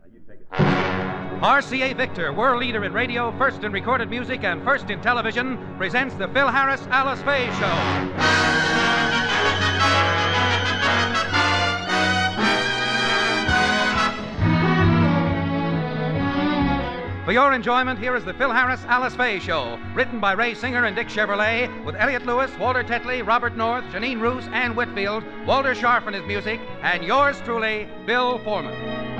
RCA Victor, world leader in radio, first in recorded music, and first in television, presents the Phil Harris Alice Faye Show. For your enjoyment, here is the Phil Harris Alice Faye Show, written by Ray Singer and Dick Chevrolet, with Elliot Lewis, Walter Tetley, Robert North, Janine Roos, Ann Whitfield, Walter Scharf and his music, and yours truly, Bill Foreman.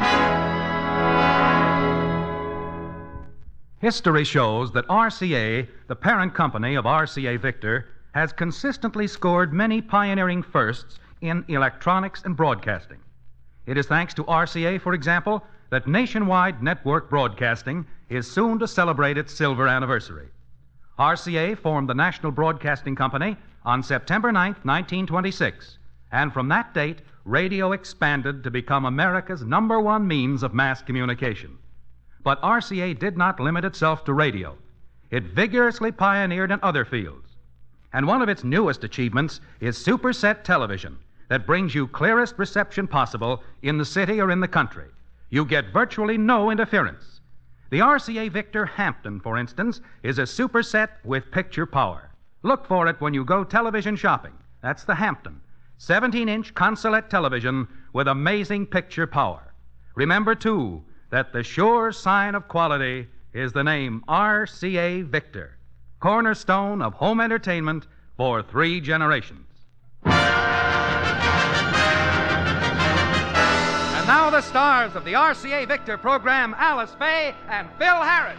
History shows that RCA, the parent company of RCA Victor, has consistently scored many pioneering firsts in electronics and broadcasting. It is thanks to RCA, for example, that nationwide network broadcasting is soon to celebrate its silver anniversary. RCA formed the National Broadcasting Company on September 9, 1926, and from that date, radio expanded to become America's #1 means of mass communication. But RCA did not limit itself to radio. It vigorously pioneered in other fields. And one of its newest achievements is Superset television that brings you clearest reception possible in the city or in the country. You get virtually no interference. The RCA Victor Hampton, for instance, is a superset with picture power. Look for it when you go television shopping. That's the Hampton, 17-inch consolette television with amazing picture power. Remember, too, that the sure sign of quality is the name RCA Victor, cornerstone of home entertainment for 3 generations. And now the stars of the RCA Victor program, Alice Faye and Phil Harris.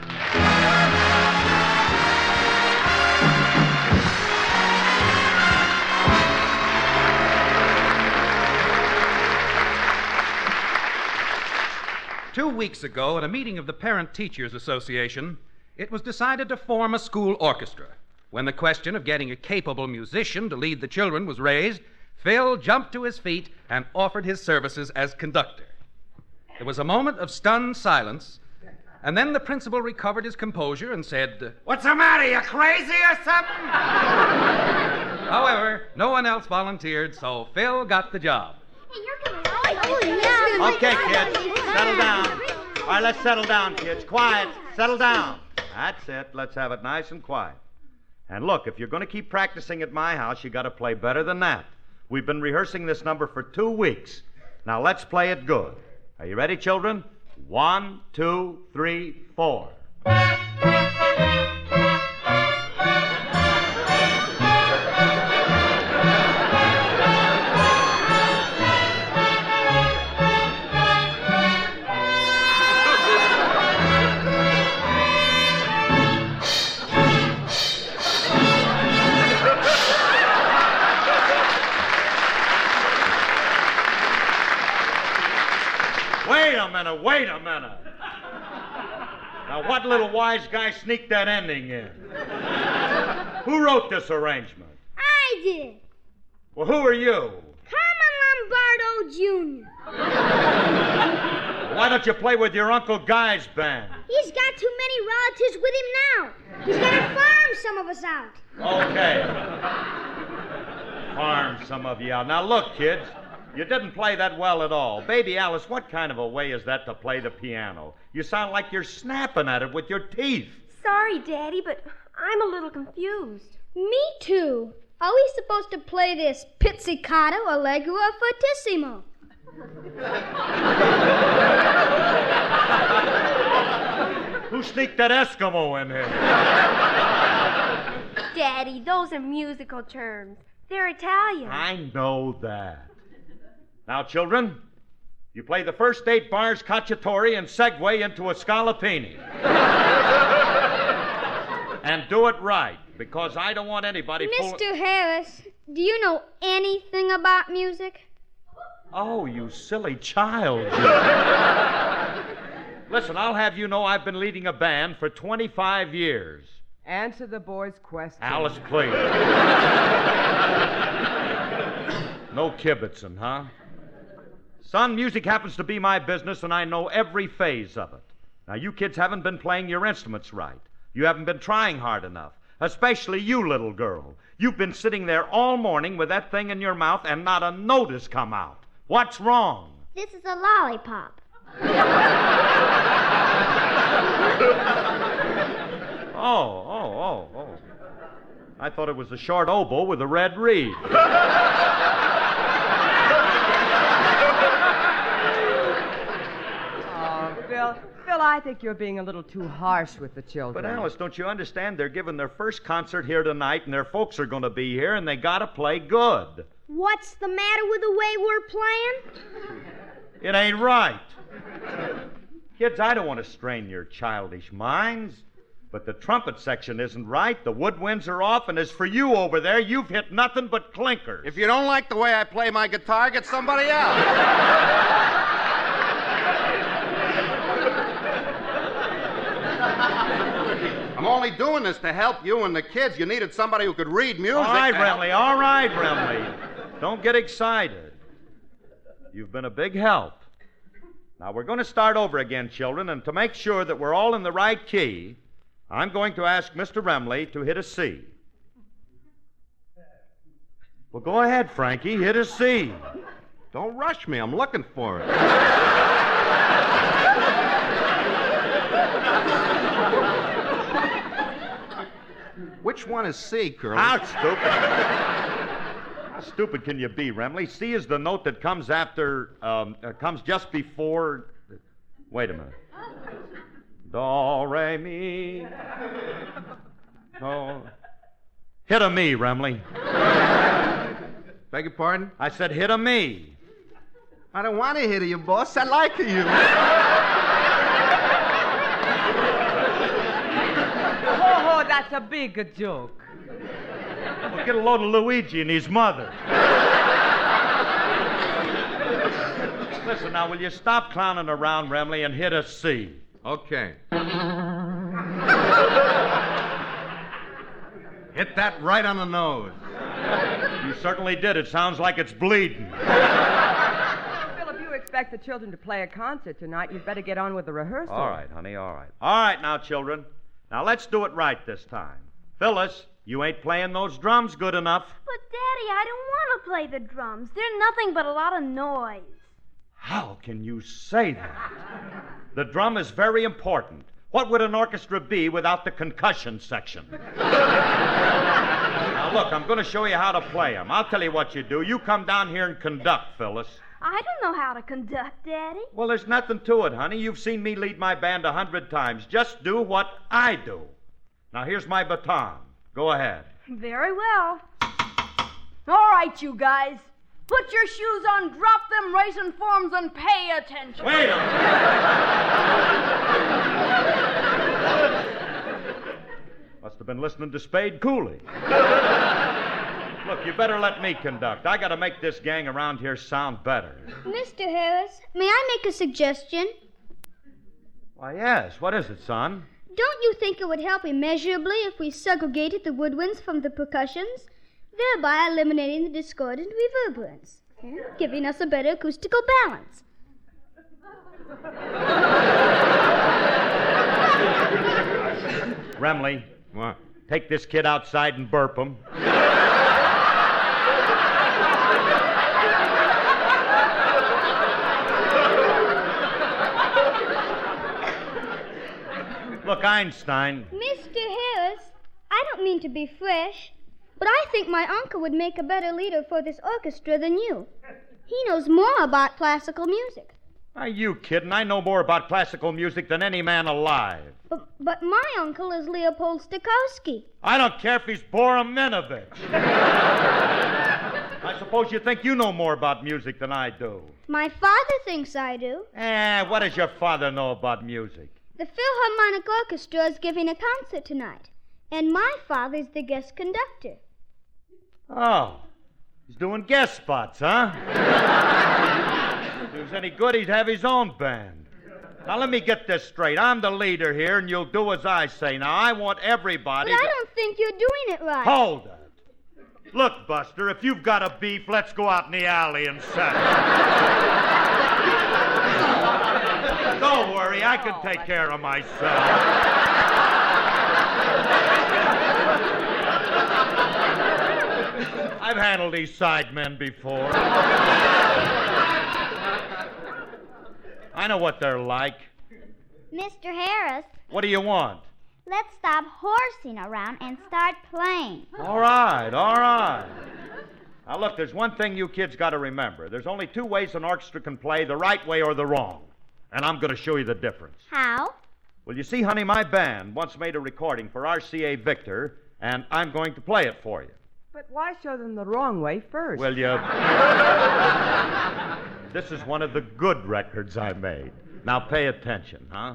Two weeks ago, at a meeting of the Parent Teachers Association, it was decided to form a school orchestra. When the question of getting a capable musician to lead the children was raised, Phil jumped to his feet and offered his services as conductor. There was a moment of stunned silence, and then the principal recovered his composure and said, "What's the matter? You crazy or something?" However, no one else volunteered, so Phil got the job. Hey, you're gonna yeah. Okay, kids, settle down. All right, let's settle down, kids. Quiet. Settle down. That's it. Let's have it nice and quiet. And look, if you're going to keep practicing at my house, you got to play better than that. We've been rehearsing this number for 2 weeks. Now let's play it good. Are you ready, children? 1, 2, 3, 4. Wait a minute. Now, what little wise guy sneaked that ending in? Who wrote this arrangement? I did. Well, who are you? Carmen Lombardo Jr. Why don't you play with your Uncle Guy's band? He's got too many relatives with him now. He's got to farm some of us out. Okay. Farm some of you out. Now, look, kids. You didn't play that well at all. Baby Alice, what kind of a way is that to play the piano? You sound like you're snapping at it with your teeth. Sorry, Daddy, but I'm a little confused. Me too. Are we supposed to play this pizzicato, allegro, or fortissimo? Who sneaked that Eskimo in here? Daddy, those are musical terms. They're Italian. I know that. Now, children, you play the first 8 bars cacciatore and segue into a scalapini. And do it right, because I don't want anybody Mr. Harris, do you know anything about music? Oh, you silly child. Listen, I'll have you know I've been leading a band for 25 years. Answer the boy's question. Alice, please. No kibitzing, huh? Son, music happens to be my business, and I know every phase of it. Now, you kids haven't been playing your instruments right. You haven't been trying hard enough, especially you, little girl. You've been sitting there all morning with that thing in your mouth, and not a note has come out. What's wrong? This is a lollipop. Oh. I thought it was a short oboe with a red reed. Phil, I think you're being a little too harsh with the children. But, Alice, don't you understand? They're giving their first concert here tonight, and their folks are going to be here, and they got to play good. What's the matter with the way we're playing? It ain't right. Kids, I don't want to strain your childish minds, but the trumpet section isn't right. The woodwinds are off, and as for you over there, you've hit nothing but clinkers. If you don't like the way I play my guitar, get somebody else. I'm only doing this to help you and the kids. You needed somebody who could read music. All right, Remley. Don't get excited. You've been a big help. Now, we're going to start over again, children, and to make sure that we're all in the right key, I'm going to ask Mr. Remley to hit a C. Well, go ahead, Frankie. Hit a C. Don't rush me. I'm looking for it. Which one is C, Curly? How stupid. How stupid can you be, Remley? C is the note that comes after, comes just before... Wait a minute. Do, re, mi. Do. Hit a me, Remley. Beg your pardon? I said hit a me. I don't want to hit you, boss. I like you. Oh, that's a big joke. Well, get a load of Luigi and his mother. Listen, now, will you stop clowning around, Remley, and hit a C? Okay. Hit that right on the nose. You certainly did. It sounds like it's bleeding. Phil, if you expect the children to play a concert tonight, you'd better get on with the rehearsal. All right, honey, all right. All right, now, children. Now, let's do it right this time. Phyllis, you ain't playing those drums good enough. But, Daddy, I don't want to play the drums. They're nothing but a lot of noise. How can you say that? The drum is very important. What would an orchestra be without the concussion section? Now, look, I'm going to show you how to play them. I'll tell you what you do. You come down here and conduct, Phyllis. I don't know how to conduct, Daddy. Well, there's nothing to it, honey. You've seen me lead my band 100 times. Just do what I do. Now, here's my baton. Go ahead. Very well. All right, you guys. Put your shoes on, drop them raisin forms, and pay attention. Wait a minute. Must have been listening to Spade Cooley. Look, you better let me conduct. I got to make this gang around here sound better. Mr. Harris, may I make a suggestion? Why, yes. What is it, son? Don't you think it would help immeasurably if we segregated the woodwinds from the percussions, thereby eliminating the discordant reverberance, giving us a better acoustical balance? Remley. What? Take this kid outside and burp him. Look, Einstein. Mr. Harris, I don't mean to be fresh, but I think my uncle would make a better leader for this orchestra than you. He knows more about classical music. Are you kidding? I know more about classical music than any man alive. But my uncle is Leopold Stokowski. I don't care if he's Borominovich. I suppose you think you know more about music than I do. My father thinks I do. What does your father know about music? The Philharmonic Orchestra is giving a concert tonight, and my father's the guest conductor. Oh, he's doing guest spots, huh? If he was any good, he'd have his own band. Now, let me get this straight. I'm the leader here, and you'll do as I say. Now, I want everybody But I don't think you're doing it right. Hold it. Look, Buster, if you've got a beef, let's go out in the alley and settle it. Don't worry, I can take care of myself. I've handled these sidemen before. I know what they're like. Mr. Harris, What do you want? let's stop horsing around and start playing. All right, all right. Now, look, there's one thing you kids got to remember. There's only two ways an orchestra can play, the right way or the wrong. And I'm going to show you the difference. How? Well, you see, honey, my band once made a recording for RCA Victor, and I'm going to play it for you. But why show them the wrong way first? Well, this is one of the good records I made. Now, pay attention, huh?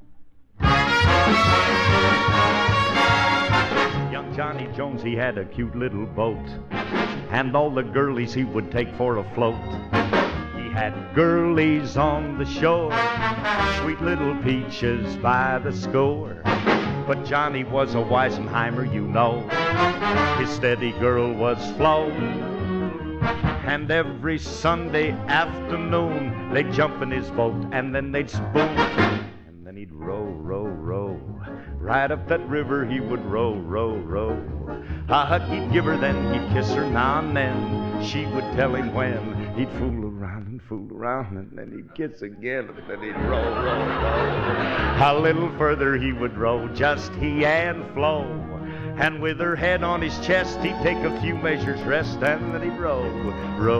Young Johnny Jones, he had a cute little boat, and all the girlies he would take for a float. He had girlies on the shore, sweet little peaches by the score. But Johnny was a Weisenheimer, you know. His steady girl was Flo. And every Sunday afternoon, they'd jump in his boat, and then they'd spoon. And then he'd row, row, row. Right up that river he would row, row, row. A hug he'd give her, then he'd kiss her now and then. She would tell him when. He'd fool around, and then he'd kiss again, and then he'd row, row, row. A little further he would row, just he and Flo. And with her head on his chest, he'd take a few measures rest, and then he'd row, row.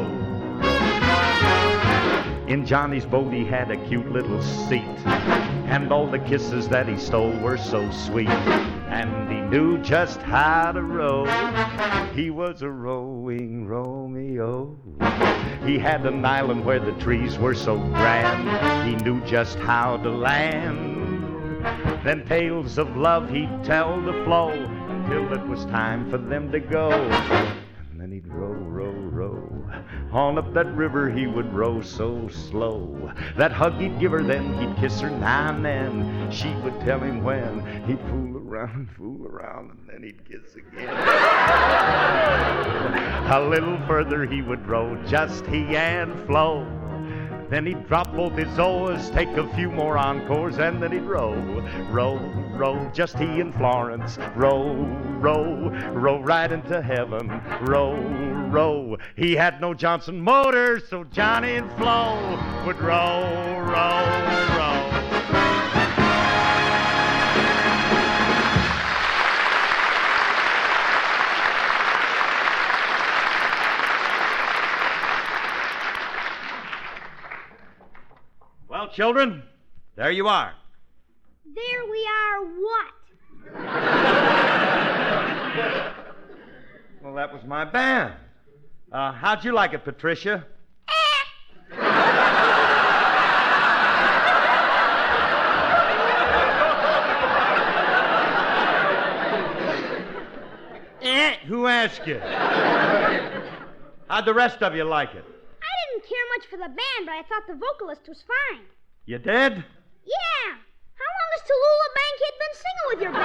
In Johnny's boat he had a cute little seat, and all the kisses that he stole were so sweet. And he knew just how to row. He was a rowing Romeo. He had an island where the trees were so grand. He knew just how to land. Then tales of love he'd tell to Flo, till it was time for them to go. And then he'd row, row, row. On up that river he would row so slow. That hug he'd give her, then he'd kiss her now and then. She would tell him when. He'd fool around, and then he'd kiss again. A little further he would row, just he and Flo. Then he'd drop both his oars, take a few more encores, and then he'd row, row, row, just he and Florence. Row, row, row right into heaven. Row, row. He had no Johnson motor, so Johnny and Flo would row, row, row. Well, children, there you are. There we are what? Well, that was my band. How'd you like it, Patricia? Who asked you? How'd the rest of you like it? I didn't care much for the band, but I thought the vocalist was fine. You did? Yeah. How long has Tallulah Bankhead been singing with your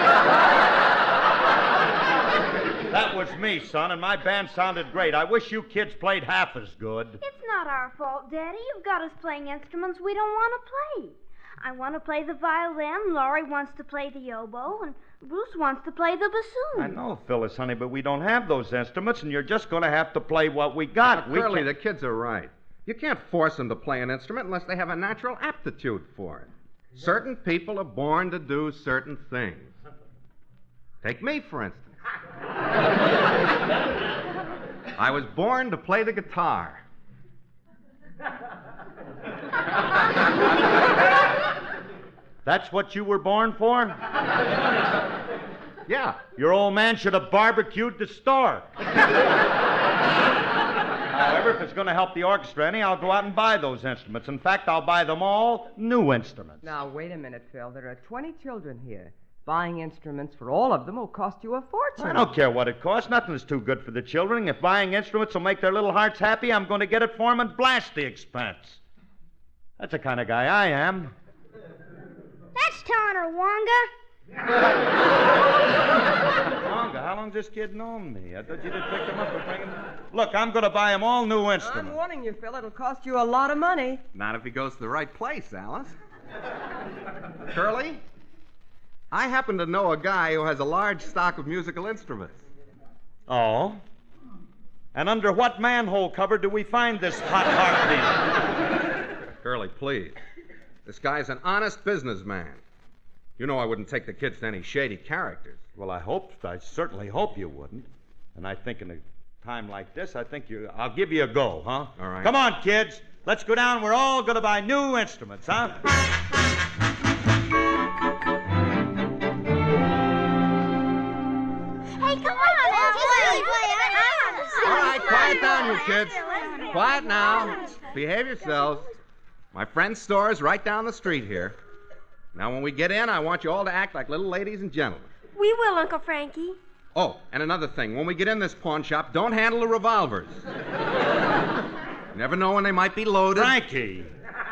band? That was me, son, and my band sounded great. I wish you kids played half as good. It's not our fault, Daddy. You've got us playing instruments we don't want to play. I want to play the violin, Laurie wants to play the oboe, and Bruce wants to play the bassoon. I know, Phyllis, honey, but we don't have those instruments, and you're just going to have to play what we got. Curly, the kids are right. You can't force them to play an instrument unless they have a natural aptitude for it. Certain people are born to do certain things. Take me, for instance. I was born to play the guitar. That's what you were born for? Yeah. Your old man should have barbecued the stork. However, if it's going to help the orchestra any, I'll go out and buy those instruments. In fact, I'll buy them all new instruments. Now, wait a minute, Phil. There are 20 children here. Buying instruments for all of them will cost you a fortune. I don't care what it costs. Nothing's too good for the children. If buying instruments will make their little hearts happy, I'm going to get it for them and blast the expense. That's the kind of guy I am. That's telling her, Wonga. Wonga, how long's this kid known me? I thought you'd have picked him up and bring him. Look, I'm going to buy him all new instruments. I'm warning you, Phil. It'll cost you a lot of money. Not if he goes to the right place, Alice. Curly, I happen to know a guy who has a large stock of musical instruments. Oh? And under what manhole cover do we find this hot heart deal? Curly, please. This guy's an honest businessman. You know I wouldn't take the kids to any shady characters. Well, I certainly hope you wouldn't. And I think in a time like this, I'll give you a go, huh? All right. Come on, kids. Let's go down. We're all going to buy new instruments, huh? Hey, come on. All right, quiet down, you kids. Quiet now. Behave yourselves. My friend's store is right down the street here. Now, when we get in, I want you all to act like little ladies and gentlemen. We will, Uncle Frankie. Oh, and another thing. When we get in this pawn shop, don't handle the revolvers. You never know when they might be loaded. Frankie!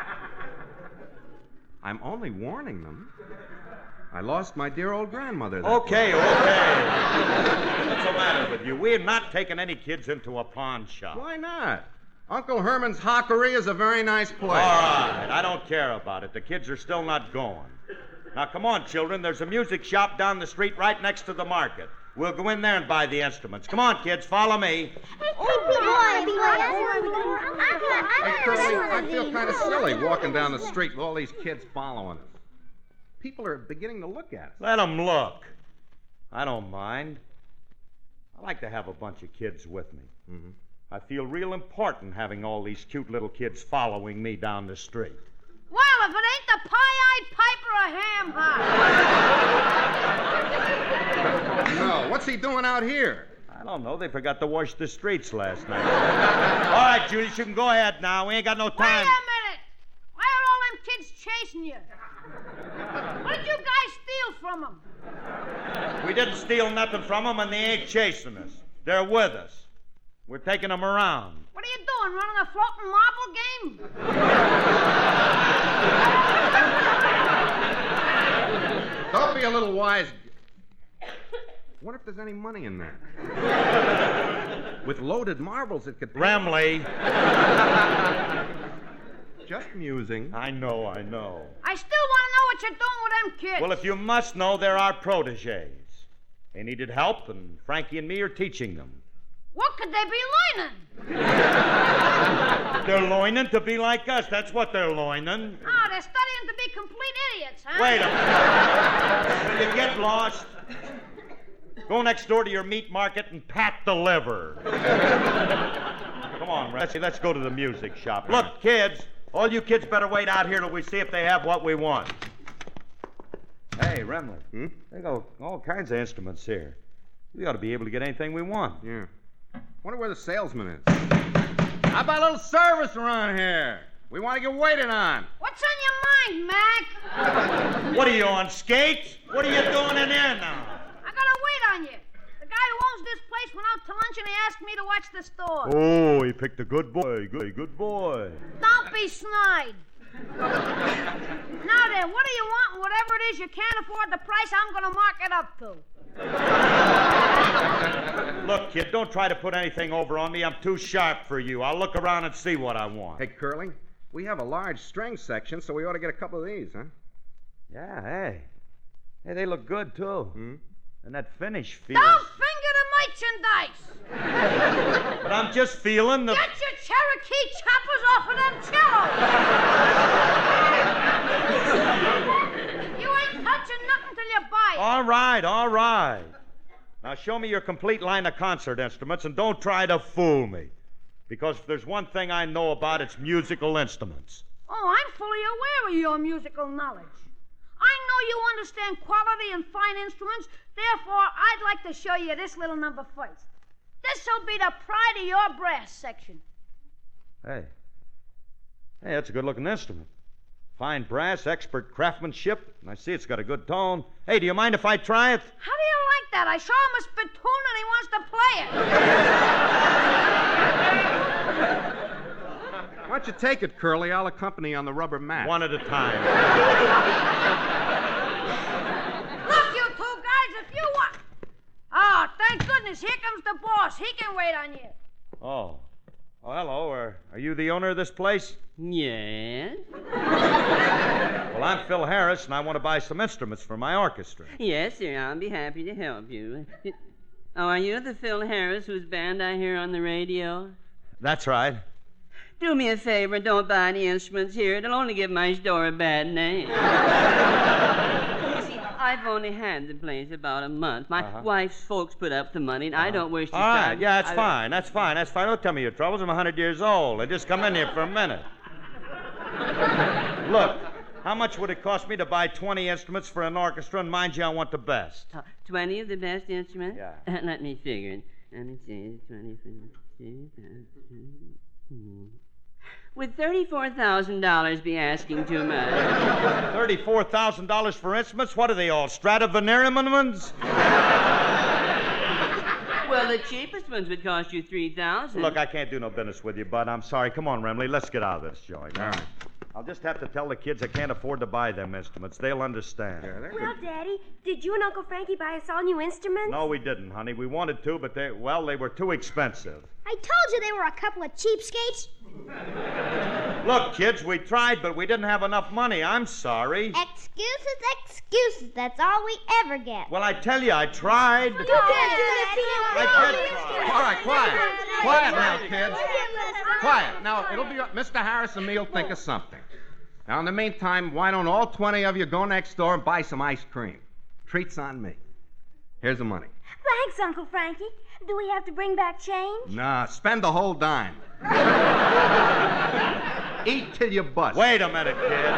I'm only warning them. I lost my dear old grandmother. Okay. What's the matter with you? We're not taking any kids into a pawn shop. Why not? Uncle Herman's Hockery is a very nice place. All right, I don't care about it. The kids are still not going. Now, come on, children. There's a music shop down the street right next to the market. We'll go in there and buy the instruments. Come on, kids, follow me. Hey, Curly, I feel kind of silly walking down the street with all these kids following us. People are beginning to look at us. Let them look. I don't mind. I like to have a bunch of kids with me. Mm-hmm. I feel real important having all these cute little kids following me down the street. Well, if it ain't the pie-eyed piper of Ham High. No, what's he doing out here? I don't know. They forgot to wash the streets last night. All right, Julius, you can go ahead now. We ain't got no Wait time. a minute. Why are all them kids chasing you? What did you guys steal from them? We didn't steal nothing from them, and they ain't chasing us. They're with us. We're taking them around. What are you doing, running a floating marble game? Don't be a little wise. Wonder if there's any money in there. With loaded marbles, it could... Remley. Just musing. I know. I still want to know what you're doing with them kids. Well, if you must know, they're our protégés. They needed help, and Frankie and me are teaching them. What could they be learning? They're learning to be like us. That's what they're learning. Oh, they're studying to be complete idiots, huh? Wait a minute. Will you get lost? Go next door to your meat market and pat the liver. Come on, let's go to the music shop. Look, kids, all you kids better wait out here till we see if they have what we want. Hey, Remley. They got all kinds of instruments here. We ought to be able to get anything we want. Yeah. Wonder where the salesman is. How about a little service around here? We want to get waited on. What's on your mind, Mac? What are you on, skates? What are you doing in there now? I gotta wait on you. The guy who owns this place went out to lunch and he asked me to watch the store. Oh, he picked a good boy. Good boy. Don't be snide. Now then, what do you want? And whatever it is you can't afford the price, I'm gonna mark it up to. Look, kid, don't try to put anything over on me. I'm too sharp for you. I'll look around and see what I want. Hey, Curly, we have a large string section, so we ought to get a couple of these, huh? Yeah, hey. Hey, they look good, too. And that finish feels... Don't finger the merchandise! But I'm just feeling the... Get your Cherokee choppers off of them cellos! You ain't touching nothing till you buy it. All right. Now show me your complete line of concert instruments and don't try to fool me. Because if there's one thing I know about, it's musical instruments. Oh, I'm fully aware of your musical knowledge. I know you understand quality and fine instruments. Therefore, I'd like to show you this little number first. This'll be the pride of your brass section. Hey, that's a good-looking instrument. Fine brass, expert craftsmanship, and I see it's got a good tone. Hey, do you mind if I try it? How do you like that? I saw him a spittoon and he wants to play it. Why don't you take it, Curly? I'll accompany you on the rubber mat. One at a time. Look, you two guys, if you want... Oh, thank goodness, here comes the boss. He can wait on you. Oh, hello. Are you the owner of this place? Yes? Well, I'm Phil Harris, and I want to buy some instruments for my orchestra. Yes, sir. I'll be happy to help you. Oh, are you the Phil Harris whose band I hear on the radio? That's right. Do me a favor and don't buy any instruments here. It'll only give my store a bad name. You see, I've only had the place about a month. My wife's folks put up the money, and I don't wish to All right, start... yeah, that's fine. That's fine. That's fine. Don't tell me your troubles. I'm 100 years old. I just come in here for a minute. Look, how much would it cost me to buy 20 instruments for an orchestra? And mind you, I want the best. 20 of the best instruments? Yeah. Let me figure it. Let me see. 20... Would $34,000 be asking too much? $34,000 for instruments? What are they all, Stradivarius? Well, the cheapest ones would cost you $3,000. Look, I can't do no business with you, bud. I'm sorry. Come on, Remley. Let's get out of this joint. All right. I'll just have to tell the kids I can't afford to buy them instruments. They'll understand. Yeah, Well, Daddy, did you and Uncle Frankie buy us all new instruments? No, we didn't, honey. We wanted to, but they were too expensive. I told you they were a couple of cheapskates. Look, kids, we tried, but we didn't have enough money. I'm sorry. Excuses. That's all we ever get. Well, I tell you, I tried. You can't do this to you. I did try. All right, quiet. Quiet now, kids. Quiet. Now, it'll be... Mr. Harris and me will think of something. Now, in the meantime, why don't all 20 of you go next door and buy some ice cream? Treats on me. Here's the money. Thanks, Uncle Frankie. Do we have to bring back change? Nah, spend the whole dime. Eat till you bust. Wait a minute, kid.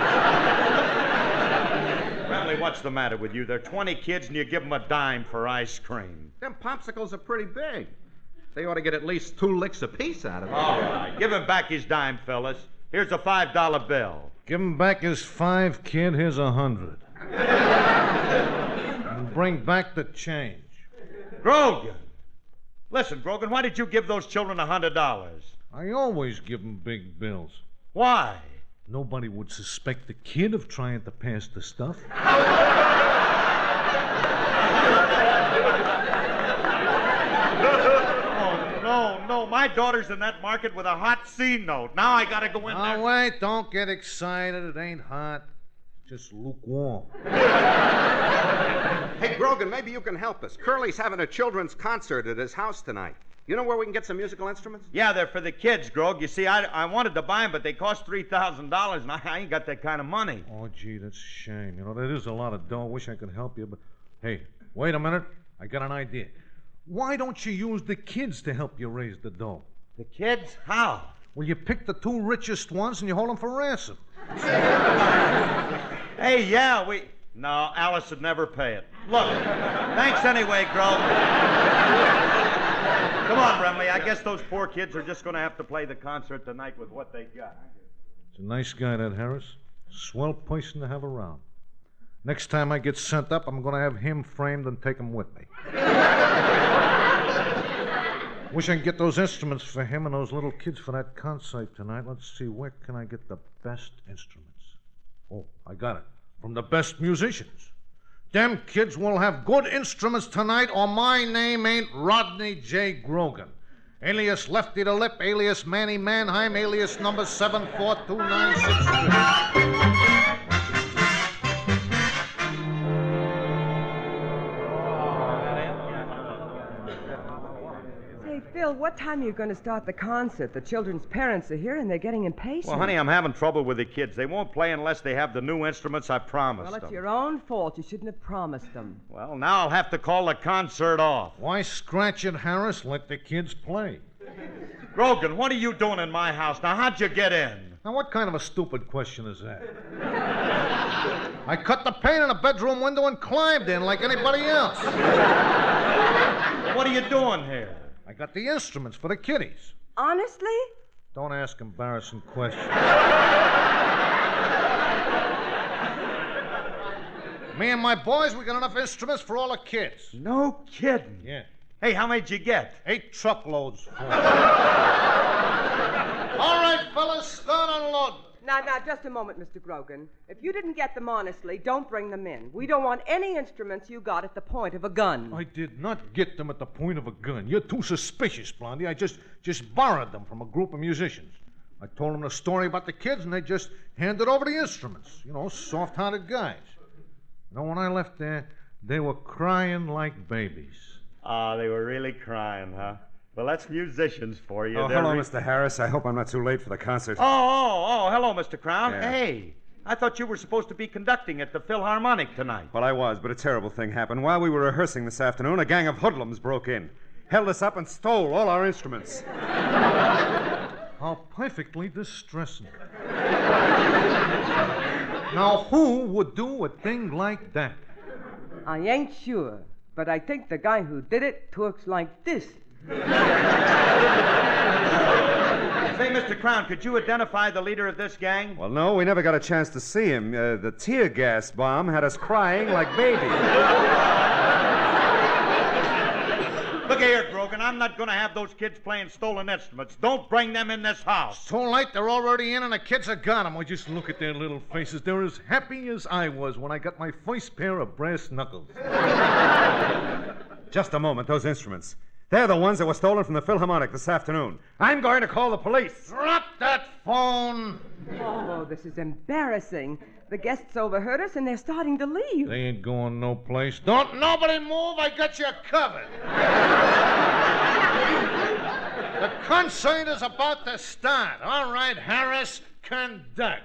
Remley, what's the matter with you? There are 20 kids and you give them a dime for ice cream. Them popsicles are pretty big. They ought to get at least 2 licks apiece out of it. All right. Give him back his dime, fellas. Here's a $5 bill. Give him back his 5, kid. Here's 100. And bring back the change. Grogan. Listen, Grogan, why did you give those children $100? I always give him big bills. Why? Nobody would suspect the kid of trying to pass the stuff. No, my daughter's in that market with a hot C note. Now I gotta go in there. Oh, wait, don't get excited. It ain't hot. Just lukewarm. Hey, Grogan, maybe you can help us. Curly's having a children's concert at his house tonight. You know where we can get some musical instruments? Yeah, they're for the kids, Grog. You see, I wanted to buy them, but they cost $3,000, and I ain't got that kind of money. Oh, gee, that's a shame. You know, that is a lot of dough. I wish I could help you, but... Hey, wait a minute. I got an idea. Why don't you use the kids to help you raise the dough? The kids? How? Well, you pick the 2 richest ones and you hold them for ransom. Hey, yeah, No, Alice would never pay it. Look, thanks anyway, Grog. Come on, Remley. I guess those poor kids are just going to have to play the concert tonight with what they got. It's a nice guy, that Harris. Swell person to have around. Next time I get sent up, I'm going to have him framed and take him with me. Wish I could get those instruments for him and those little kids for that concert tonight. Let's see, where can I get the best instruments? Oh, I got it. From the best musicians. Them kids will have good instruments tonight, or my name ain't Rodney J. Grogan. Alias Lefty the Lip, alias Manny Mannheim, alias number 742963. Phil, what time are you going to start the concert? The children's parents are here and they're getting impatient. Well, honey, I'm having trouble with the kids. They won't play unless they have the new instruments I promised Well, it's them. your own fault. You shouldn't have promised them. Well, now I'll have to call the concert off. Why scratch it, Harris? Let the kids play. Grogan, what are you doing in my house? Now, how'd you get in? Now, what kind of a stupid question is that? I cut the pane in a bedroom window and climbed in like anybody else. What are you doing here? I got the instruments for the kiddies. Honestly? Don't ask embarrassing questions. Me and my boys, we got enough instruments for all the kids. No kidding. Yeah. Hey, how many'd you get? 8 truckloads. For all right, fellas, start unloading. Now, just a moment, Mr. Grogan. If you didn't get them honestly, don't bring them in. We don't want any instruments you got at the point of a gun. I did not get them at the point of a gun. You're too suspicious, Blondie. I just borrowed them from a group of musicians. I told them the story about the kids, and they just handed over the instruments. You know, soft-hearted guys. You know, when I left there, they were crying like babies. Ah, they were really crying, huh? Well, that's musicians for you. Oh, They're hello, Mr. Harris. I hope I'm not too late for the concert. Oh, hello, Mr. Crown. Yeah. Hey, I thought you were supposed to be conducting at the Philharmonic tonight. Well, I was, but a terrible thing happened. While we were rehearsing this afternoon, a gang of hoodlums broke in, held us up, and stole all our instruments. How perfectly distressing. Now, who would do a thing like that? I ain't sure, but I think the guy who did it talks like this. Say, Mr. Crown, could you identify the leader of this gang? Well, no, we never got a chance to see him. The tear gas bomb had us crying like babies. Look here, Grogan, I'm not going to have those kids playing stolen instruments. Don't bring them in this house. It's too late. They're already in, and the kids are got them. Oh, just look at their little faces. They're as happy as I was when I got my first pair of brass knuckles. Just a moment, those instruments. They're the ones that were stolen from the Philharmonic this afternoon. I'm going to call the police. Drop that phone. Oh, this is embarrassing. The guests overheard us, and they're starting to leave. They ain't going no place. Don't nobody move. I got you covered. The concert is about to start. All right, Harris, conduct.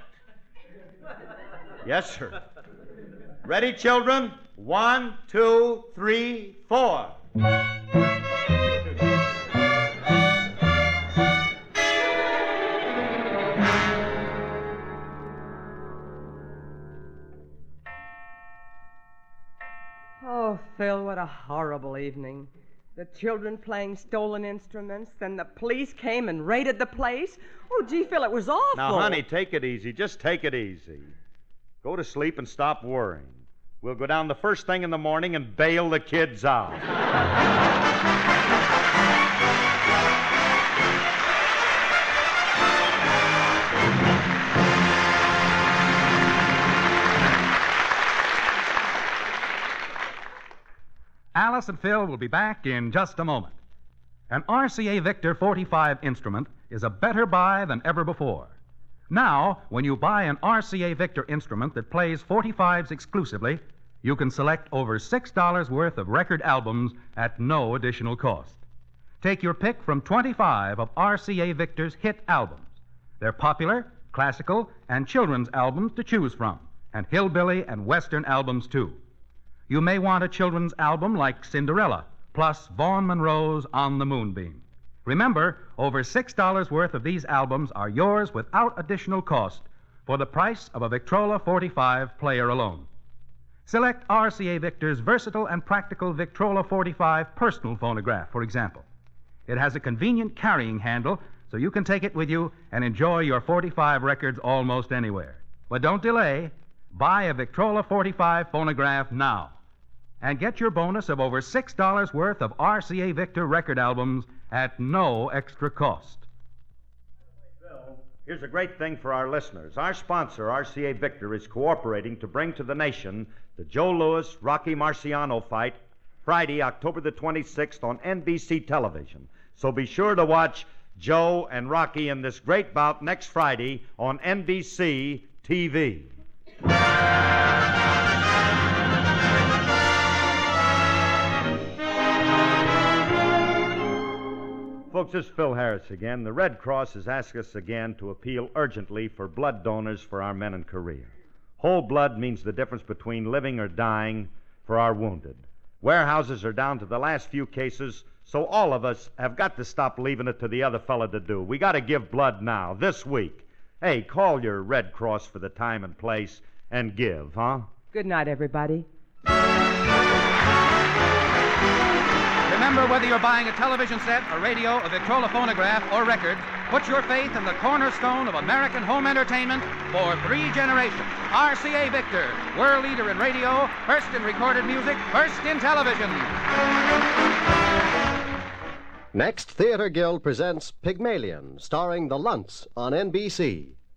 Yes, sir. Ready, children? 1, 2, 3, 4. Oh, Phil, what a horrible evening. The children playing stolen instruments, then the police came and raided the place. Oh, gee, Phil, it was awful. Now, honey, take it easy. Just take it easy. Go to sleep and stop worrying. We'll go down the first thing in the morning and bail the kids out. Alice and Phil will be back in just a moment. An RCA Victor 45 instrument is a better buy than ever before. Now, when you buy an RCA Victor instrument that plays 45s exclusively, you can select over $6 worth of record albums at no additional cost. Take your pick from 25 of RCA Victor's hit albums. They're popular, classical, and children's albums to choose from, and hillbilly and western albums, too. You may want a children's album like Cinderella, plus Vaughn Monroe's On the Moonbeam. Remember, over $6 worth of these albums are yours without additional cost for the price of a Victrola 45 player alone. Select RCA Victor's versatile and practical Victrola 45 personal phonograph, for example. It has a convenient carrying handle, so you can take it with you and enjoy your 45 records almost anywhere. But don't delay. Buy a Victrola 45 phonograph now and get your bonus of over $6 worth of RCA Victor record albums at no extra cost. Here's a great thing for our listeners. Our sponsor, RCA Victor, is cooperating to bring to the nation the Joe Louis-Rocky Marciano fight Friday, October the 26th on NBC television. So be sure to watch Joe and Rocky in this great bout next Friday on NBC TV. Folks, this is Phil Harris again. The Red Cross has asked us again to appeal urgently for blood donors for our men in Korea. Whole blood means the difference between living or dying for our wounded. Warehouses are down to the last few cases, so all of us have got to stop leaving it to the other fella to do. We got to give blood now, this week. Hey, call your Red Cross for the time and place and give, huh? Good night, everybody. Remember, whether you're buying a television set, a radio, a Victrola phonograph, or records, put your faith in the cornerstone of American home entertainment for 3 generations. RCA Victor, world leader in radio, first in recorded music, first in television. Next, Theater Guild presents Pygmalion, starring the Lunts on NBC.